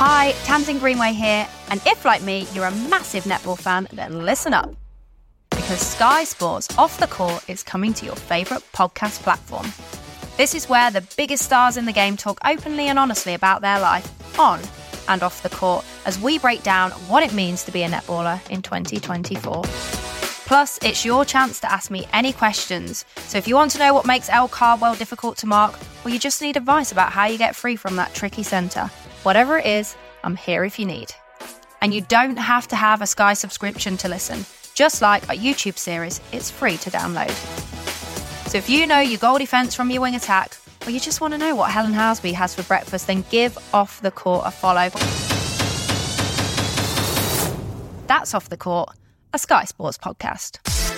Hi, Tamsin Greenway here, and if, like me, you're a massive netball fan, then listen up. Because Sky Sports Off the Court is coming to your favourite podcast platform. This is where the biggest stars in the game talk openly and honestly about their life, on and off the court, as we break down what it means to be a netballer in 2024. Plus, it's your chance to ask me any questions. So if you want to know what makes El Cardwell difficult to mark, or you just need advice about how you get free from that tricky centre, whatever it is, I'm here if you need. And you don't have to have a Sky subscription to listen. Just like our YouTube series, it's free to download. So if you know your goal defence from your wing attack, or you just want to know what Helen Housby has for breakfast, then give Off the Court a follow. That's Off the Court, a Sky Sports podcast.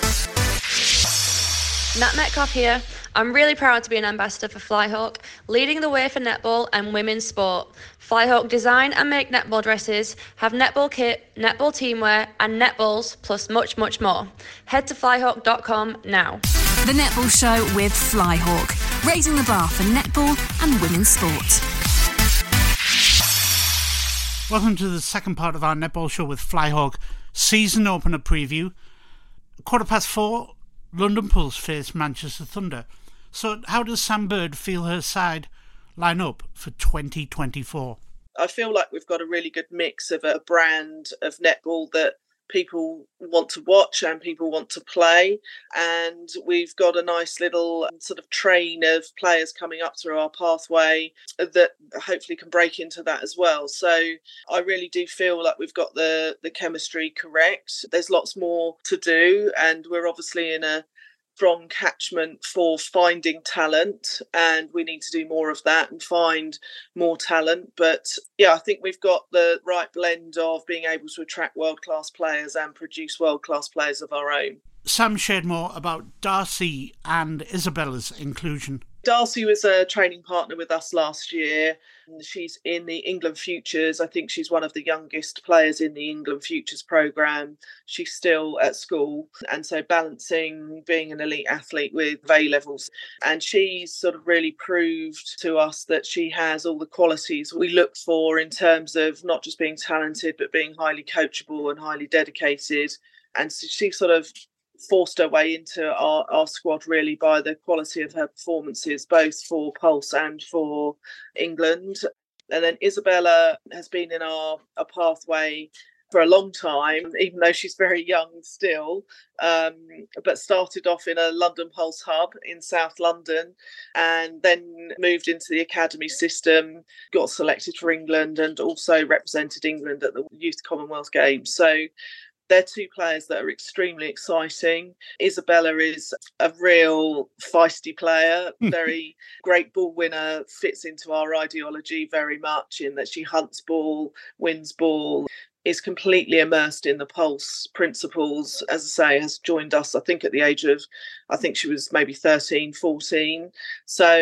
Nat Metcalf here. I'm really proud to be an ambassador for Flyhawk, leading the way for netball and women's sport. Flyhawk design and make netball dresses, have netball kit, netball teamwear and netballs, plus much, much more. Head to flyhawk.com now. The Netball Show with Flyhawk, raising the bar for netball and women's sport. Welcome to the second part of our Netball Show with Flyhawk season opener preview. 4:15, London Pulse face Manchester Thunder. So how does Sam Bird feel her side line up for 2024? I feel like we've got a really good mix of a brand of netball that people want to watch and people want to play, and we've got a nice little sort of train of players coming up through our pathway that hopefully can break into that as well. So I really do feel like we've got the chemistry correct. There's lots more to do, and we're obviously in a strong catchment for finding talent, and we need to do more of that and find more talent. But yeah, I think we've got the right blend of being able to attract world-class players and produce world-class players of our own. Sam shared more about Darcy and Isabella's inclusion. Darcy was a training partner with us last year. She's in the England Futures. I think she's one of the youngest players in the England Futures programme. She's still at school, and so balancing being an elite athlete with A levels. And she's sort of really proved to us that she has all the qualities we look for in terms of not just being talented, but being highly coachable and highly dedicated. And so she sort of forced her way into our squad really by the quality of her performances, both for Pulse and for England. And then Isabella has been in our pathway for a long time, even though she's very young still, but started off in a London Pulse hub in South London and then moved into the academy system, got selected for England and also represented England at the Youth Commonwealth Games. So they're two players that are extremely exciting. Isabella is a real feisty player, very great ball winner, fits into our ideology very much in that she hunts ball, wins ball, is completely immersed in the Pulse principles. As I say, has joined us, I think, at the age of, I think she was maybe 13, 14. So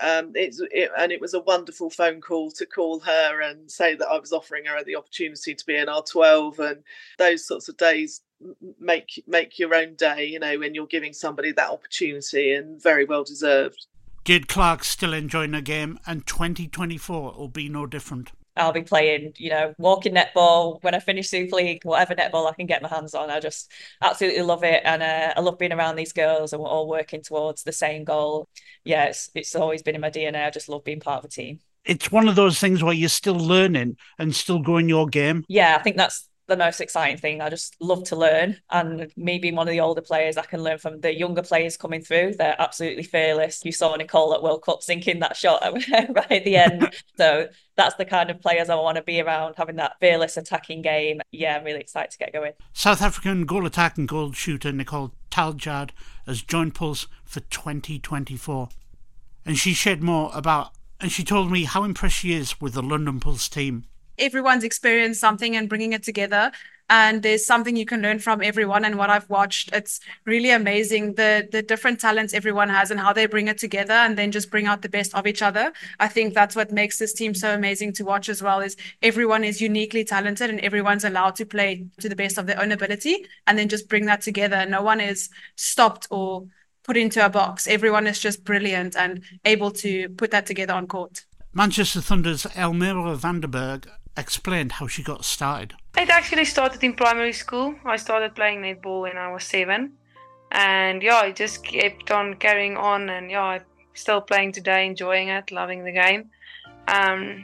it was a wonderful phone call to call her and say that I was offering her the opportunity to be in R12, and those sorts of days make your own day, you know, when you're giving somebody that opportunity, and very well deserved. Jade Clark's still enjoying her game, and 2024 will be no different. I'll be playing, walking netball when I finish Super League, whatever netball I can get my hands on. I just absolutely love it. And I love being around these girls, and we're all working towards the same goal. Yeah, it's always been in my DNA. I just love being part of a team. It's one of those things where you're still learning and still growing your game. Yeah, I think that's the most exciting thing. I just love to learn, and me being one of the older players, I can learn from the younger players coming through. They're absolutely fearless. You saw Nicole at World Cup sinking that shot right at the end. So that's the kind of players I want to be around, having that fearless attacking game. Yeah, I'm really excited to get going. South African goal attack and goal shooter Nicole Taljard has joined Pulse for 2024. And she shared more about, and she told me how impressed she is with the London Pulse team. Everyone's experienced something and bringing it together, and there's something you can learn from everyone. And what I've watched, it's really amazing the different talents everyone has and how they bring it together and then just bring out the best of each other. I think that's what makes this team so amazing to watch as well, is everyone is uniquely talented and everyone's allowed to play to the best of their own ability and then just bring that together. No one is stopped or put into a box. Everyone is just brilliant and able to put that together on court. Manchester Thunder's Elmira Vandenberg explained how she got started. It actually started in primary school. I started playing netball when I was 7. And I just kept on carrying on. And I'm still playing today, enjoying it, loving the game. And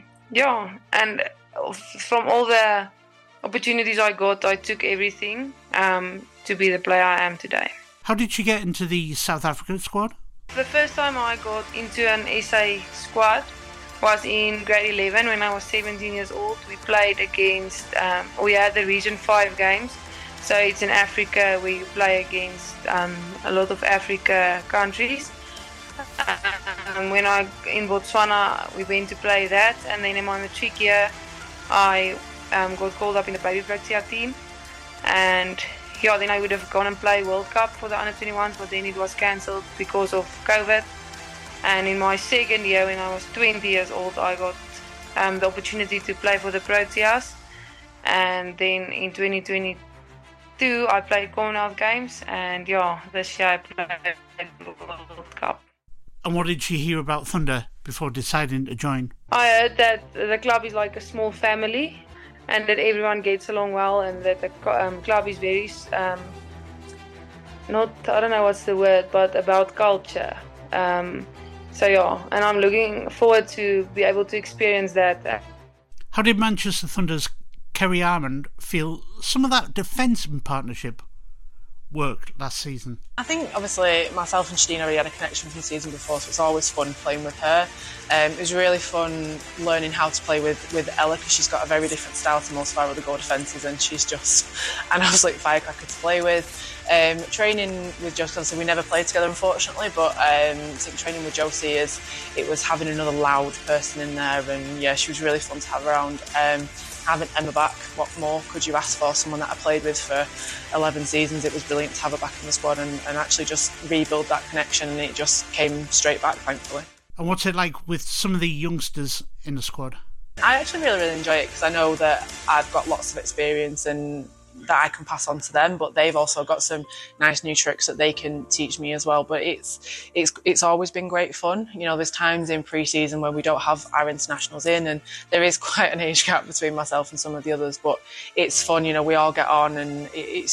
from all the opportunities I got, I took everything to be the player I am today. How did you get into the South African squad? The first time I got into an SA squad was in grade 11 when I was 17 years old. We played against, we had the Region 5 games. So it's in Africa, we play against a lot of Africa countries. When I in Botswana, we went to play that, and then in my matric year, I got called up in the baby Protea team, and then I would have gone and play World Cup for the under-21s, but then it was cancelled because of COVID. And in my second year, when I was 20 years old, I got the opportunity to play for the Proteas, and then in 2022, I played Commonwealth Games, and this year I played World Cup. And what did you hear about Thunder before deciding to join? I heard that the club is like a small family and that everyone gets along well, and that the club is very, I don't know what's the word, but about culture. And I'm looking forward to be able to experience that. How did Manchester Thunder's Kerry Armand feel some of that defensive partnership worked last season? I think obviously myself and Shadeen already had a connection from the season before, so it's always fun playing with her. It was really fun learning how to play with Ella, because she's got a very different style to most of our other goal defences, and she's just an absolute firecracker to play with. Training with Josie, obviously we never played together unfortunately, but I think training with Josie it was having another loud person in there, and she was really fun to have around. Having Emma back, what more could you ask for? Someone that I played with for 11 seasons, it was brilliant to have her back in the squad and actually just rebuild that connection, and it just came straight back, thankfully. And what's it like with some of the youngsters in the squad? I actually really enjoy it, because I know that I've got lots of experience and that I can pass on to them, but they've also got some nice new tricks that they can teach me as well. But it's always been great fun. There's times in pre-season where we don't have our internationals in, and there is quite an age gap between myself and some of the others, but it's fun. We all get on, and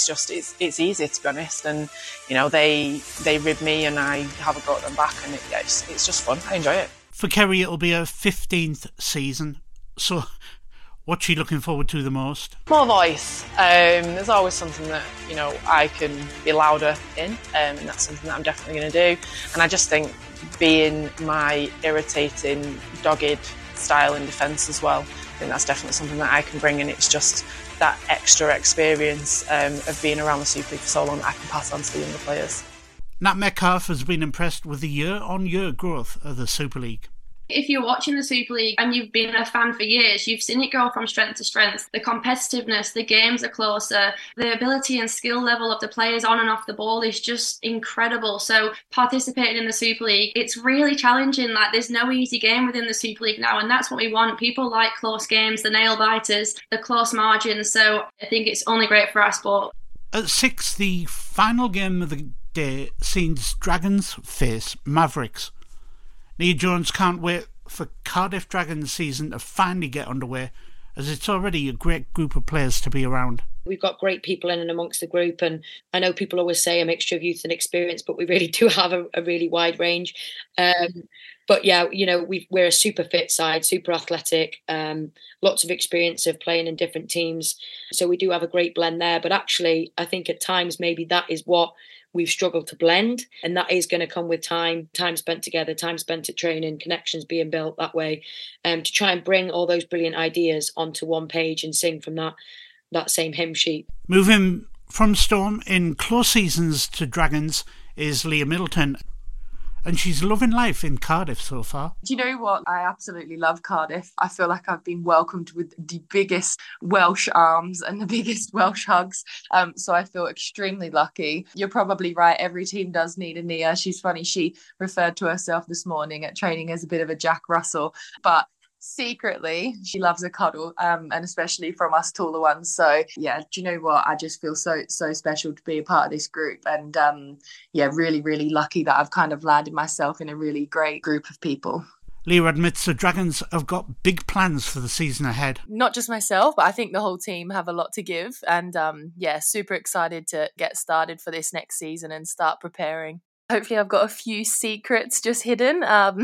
it's easy, to be honest. And they rib me and I have a go at them back, and it's just fun. I enjoy it. For Kerry, it'll be her 15th season, so what's she looking forward to the most? More voice. There's always something that, I can be louder in, and that's something that I'm definitely going to do. And I just think being my irritating, dogged style in defence as well, I think that's definitely something that I can bring, and it's just that extra experience of being around the Super League for so long that I can pass on to the younger players. Nat Metcalfe has been impressed with the year-on-year growth of the Super League. If you're watching the Super League and you've been a fan for years, you've seen it go from strength to strength. The competitiveness, the games are closer, the ability and skill level of the players on and off the ball is just incredible. So participating in the Super League, it's really challenging. Like, there's no easy game within the Super League now, and that's what we want. People like close games, the nail biters, the close margins. So I think it's only great for our sport. At 6, the final game of the day sees Dragons face Mavericks. Nia Jones can't wait for Cardiff Dragons season to finally get underway, as it's already a great group of players to be around. We've got great people in and amongst the group, and I know people always say a mixture of youth and experience, but we really do have a really wide range. But we're a super fit side, super athletic, lots of experience of playing in different teams. So we do have a great blend there. But actually, I think at times maybe that is what we've struggled to blend, and that is going to come with time spent together, time spent at training, connections being built that way, to try and bring all those brilliant ideas onto one page and sing from that same hymn sheet. Moving from Storm in close seasons to Dragons is Leah Middleton, and she's loving life in Cardiff so far. Do you know what? I absolutely love Cardiff. I feel like I've been welcomed with the biggest Welsh arms and the biggest Welsh hugs. So I feel extremely lucky. You're probably right. Every team does need a Nia. She's funny. She referred to herself this morning at training as a bit of a Jack Russell, but secretly she loves a cuddle, and especially from us taller ones. So do you know what, I just feel so special to be a part of this group, and really lucky that I've kind of landed myself in a really great group of people. Leah admits the Dragons have got big plans for the season ahead. Not just myself, but I think the whole team have a lot to give. And super excited to get started for this next season and start preparing. Hopefully I've got a few secrets just hidden.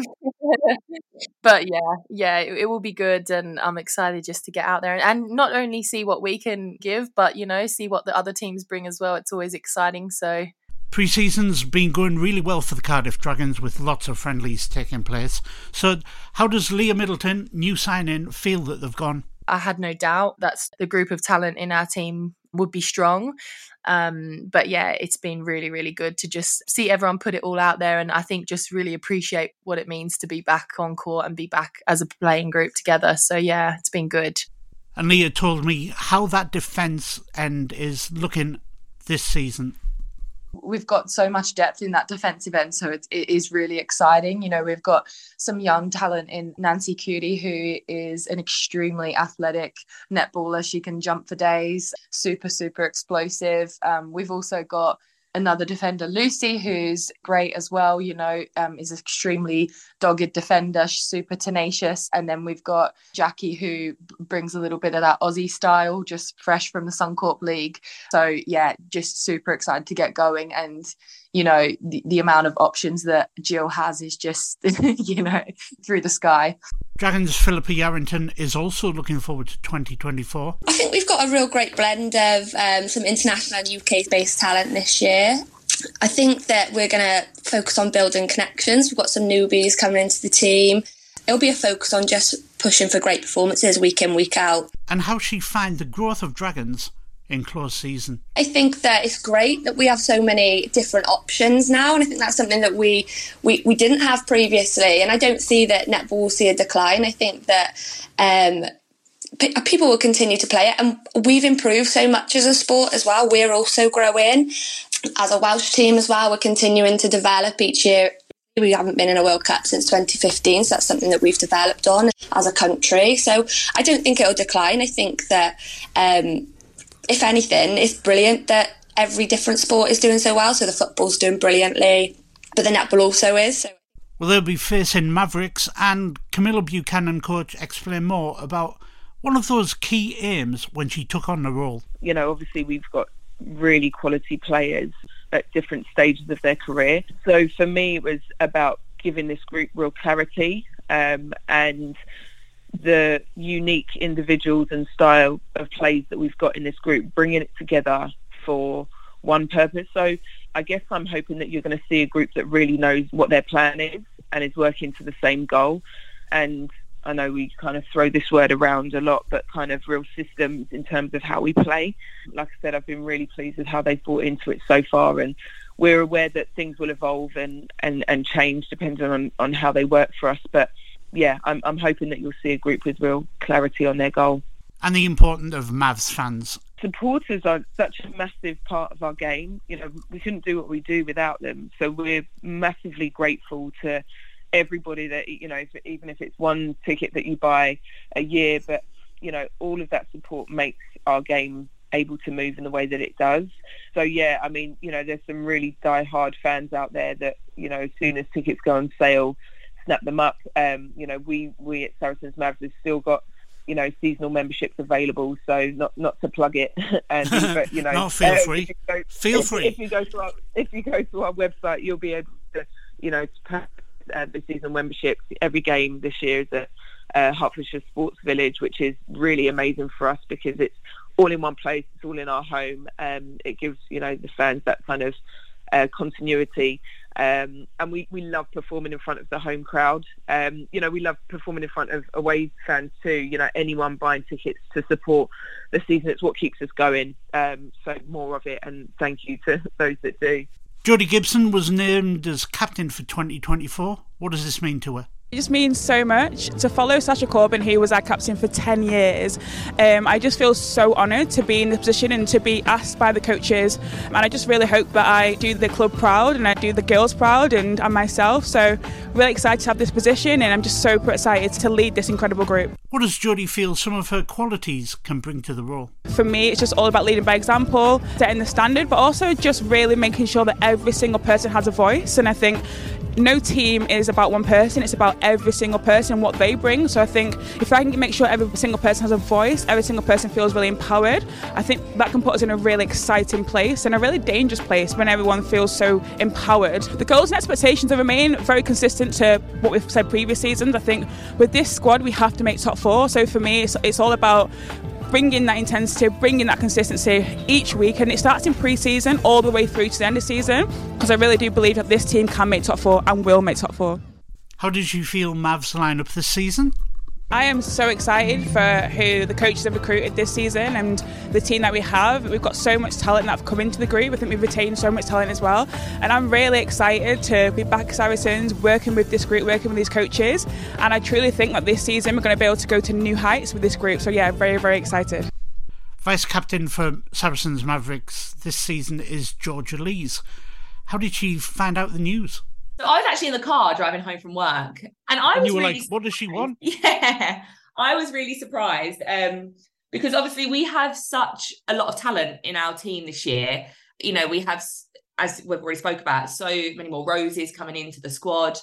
But it will be good. And I'm excited just to get out there and not only see what we can give, but, see what the other teams bring as well. It's always exciting. So Pre-season's been going really well for the Cardiff Dragons with lots of friendlies taking place. So how does Leah Middleton, new signing, feel that they've gone? I had no doubt that the group of talent in our team would be strong. But it's been really, really good to just see everyone put it all out there, and I think just really appreciate what it means to be back on court and be back as a playing group together. So it's been good. And Leah told me how that defence end is looking this season. We've got so much depth in that defensive end, so it is really exciting. We've got some young talent in Nancy Cutie, who is an extremely athletic netballer. She can jump for days, super, super explosive. We've also got another defender, Lucy, who's great as well, is an extremely dogged defender, super tenacious. And then we've got Jackie, who brings a little bit of that Aussie style, just fresh from the Suncorp League. So, just super excited to get going. And, the amount of options that Jill has is just, through the sky. Dragons' Philippa Yarrington is also looking forward to 2024. I think we've got a real great blend of some international and UK-based talent this year. I think that we're going to focus on building connections. We've got some newbies coming into the team. It'll be a focus on just pushing for great performances week in, week out. And how she find the growth of Dragons in close season? I think that it's great that we have so many different options now, and I think that's something that we didn't have previously, and I don't see that netball will see a decline. I think that people will continue to play it, and we've improved so much as a sport as well. We're also growing as a Welsh team as well. We're continuing to develop each year. We haven't been in a World Cup since 2015, so that's something that we've developed on as a country. So I don't think it'll decline. I think that if anything, it's brilliant that every different sport is doing so well. So the football's doing brilliantly, but the netball also is. So. Well, they'll be facing Mavericks, and Camilla Buchanan, coach, explain more about one of those key aims when she took on the role. Obviously we've got really quality players at different stages of their career. So for me, it was about giving this group real clarity and the unique individuals and style of plays that we've got in this group, bringing it together for one purpose. So I guess I'm hoping that you're going to see a group that really knows what their plan is and is working to the same goal. And I know we kind of throw this word around a lot, but kind of real systems in terms of how we play. Like I said, I've been really pleased with how they've bought into it so far, and we're aware that things will evolve and change depending on how they work for us. But I'm hoping that you'll see a group with real clarity on their goal. And the importance of Mavs fans. Supporters are such a massive part of our game. We couldn't do what we do without them. So we're massively grateful to everybody that, even if it's one ticket that you buy a year, but, all of that support makes our game able to move in the way that it does. So, there's some really die-hard fans out there that, as soon as tickets go on sale, snap them up. We at Saracens Mavs have still got seasonal memberships available, so not to plug it, and but no, feel free. If you go to our website, you'll be able to the seasonal memberships. Every game this year is at Hertfordshire Sports Village, which is really amazing for us because it's all in one place, it's all in our home. It gives the fans that kind of continuity. And we love performing in front of the home crowd. We love performing in front of away fans too. Anyone buying tickets to support the season, it's what keeps us going. So more of it, and thank you to those that do. Jodie Gibson was named as captain for 2024. What does this mean to her? It just means so much to follow Sasha Corbin, who was our captain for 10 years. I just feel so honoured to be in this position and to be asked by the coaches. And I just really hope that I do the club proud and I do the girls proud and myself. So really excited to have this position, and I'm just so excited to lead this incredible group. What does Jodie feel some of her qualities can bring to the role? For me, it's just all about leading by example, setting the standard, but also just really making sure that every single person has a voice. And I think no team is about one person, it's about every single person and what they bring. So I think if I can make sure every single person has a voice, every single person feels really empowered, I think that can put us in a really exciting place and a really dangerous place when everyone feels so empowered. The goals and expectations have remained very consistent to what we've said previous seasons. I think with this squad we have to make top 4. So for me it's all about bringing that intensity, bringing that consistency each week, and it starts in pre-season all the way through to the end of season, because I really do believe that this team can make top 4 and will make top 4. How did you feel Mavs line up this season? I am so excited for who the coaches have recruited this season and the team that we have. We've got so much talent that have come into the group. I think we've retained so much talent as well. And I'm really excited to be back at Saracens, working with this group, working with these coaches. And I truly think that this season we're going to be able to go to new heights with this group. So yeah, very, very excited. Vice captain for Saracens Mavericks this season is Georgia Lees. How did she find out the news? So I was actually in the car driving home from work, and you were really like, what does she want? Yeah, I was really surprised because obviously we have such a lot of talent in our team this year. You know, we have, as we've already spoke about, so many more roses coming into the squad.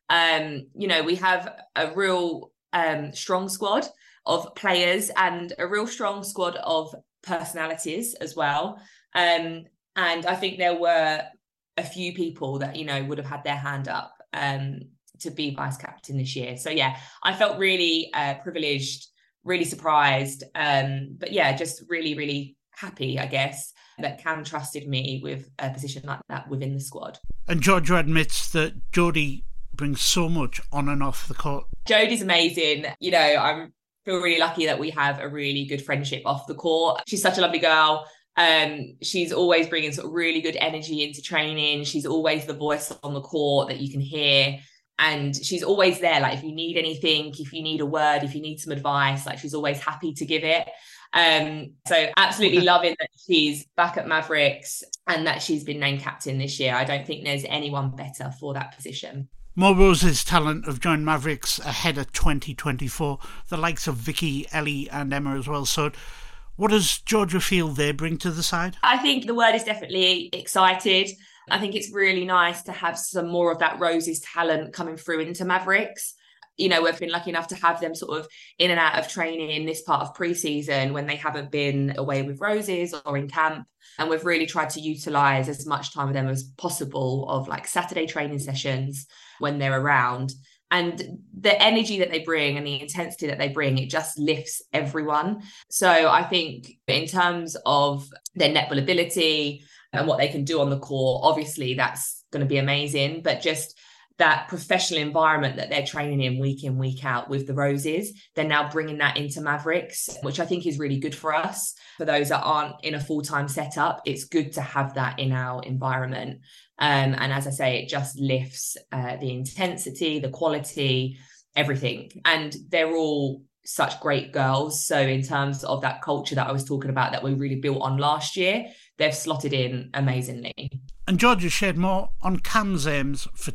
You know, we have a real strong squad of players and a real strong squad of personalities as well. And I think there were a few people that, you know, would have had their hand up to be vice captain this year. So yeah, I felt really privileged, really surprised, but yeah, just really, really happy, I guess, that Cam trusted me with a position like that within the squad. And Georgia admits that Jodie brings so much on and off the court. Jodie's amazing. You know, I feel really lucky that we have a really good friendship off the court. She's such a lovely girl. She's always bringing sort of really good energy into training. She's always the voice on the court that you can hear, and she's always there. Like if you need anything, if you need a word, if you need some advice, like she's always happy to give it. So absolutely loving that she's back at Mavericks and that she's been named captain this year. I don't think there's anyone better for that position. More Roses talent have joined Mavericks ahead of 2024. The likes of Vicky, Ellie and Emma as well. So what does Georgia feel they bring to the side? I think the word is definitely excited. I think it's really nice to have some more of that Roses talent coming through into Mavericks. You know, we've been lucky enough to have them sort of in and out of training in this part of pre-season when they haven't been away with Roses or in camp. And we've really tried to utilise as much time with them as possible of like Saturday training sessions when they're around. And the energy that they bring and the intensity that they bring, it just lifts everyone. So I think in terms of their netball ability and what they can do on the court, obviously that's going to be amazing. But just that professional environment that they're training in, week out with the Roses, they're now bringing that into Mavericks, which I think is really good for us. For those that aren't in a full-time setup, it's good to have that in our environment. And as I say, it just lifts the intensity, the quality, everything. And they're all such great girls. So in terms of that culture that I was talking about that we really built on last year, they've slotted in amazingly. And Georgia shared more on Cam's aims for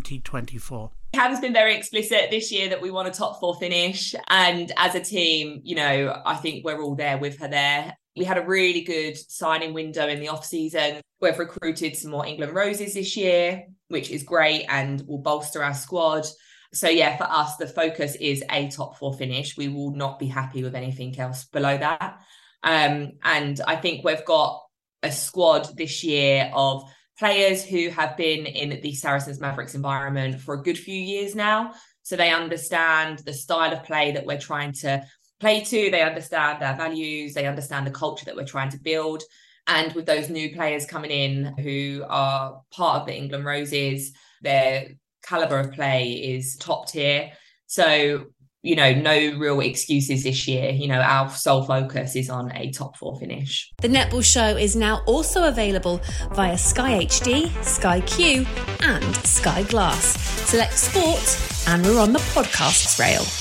2024. Cam's been very explicit this year that we want a top 4 finish. And as a team, you know, I think we're all there with her there. We had a really good signing window in the off-season. We've recruited some more England Roses this year, which is great and will bolster our squad. So yeah, for us, the focus is a top 4 finish. We will not be happy with anything else below that. And I think we've got a squad this year of players who have been in the Saracens Mavericks environment for a good few years now. So they understand the style of play that we're trying to play to. They understand our values. They understand the culture that we're trying to build. And with those new players coming in who are part of the England Roses, their calibre of play is top tier. So, you know, no real excuses this year. You know, our sole focus is on a top 4 finish. The Netball Show is now also available via Sky HD, Sky Q and Sky Glass. Select sport and we're on the podcasts rail.